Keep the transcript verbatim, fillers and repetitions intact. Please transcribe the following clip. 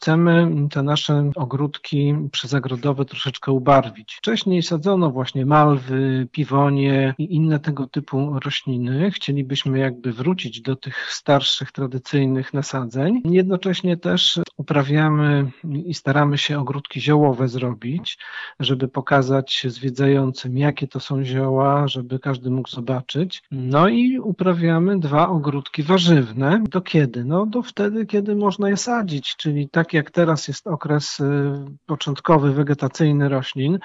chcemy te nasze ogródki przyzagrodowe troszeczkę ubarwić. Wcześniej sadzono właśnie malwy, piwonie i inne tego typu rośliny. Chcielibyśmy jakby wrócić do tych starszych, tradycyjnych nasadzeń. Jednocześnie też uprawiamy i staramy się ogródki ziołowe zrobić, żeby pokazać zwiedzającym, jakie to są zioła, żeby każdy mógł zobaczyć. No i uprawiamy dwa ogródki warzywne. Do kiedy? No do wtedy, kiedy można je sadzić, czyli tak jak teraz jest okres początkowy, wegetacyjny roślin,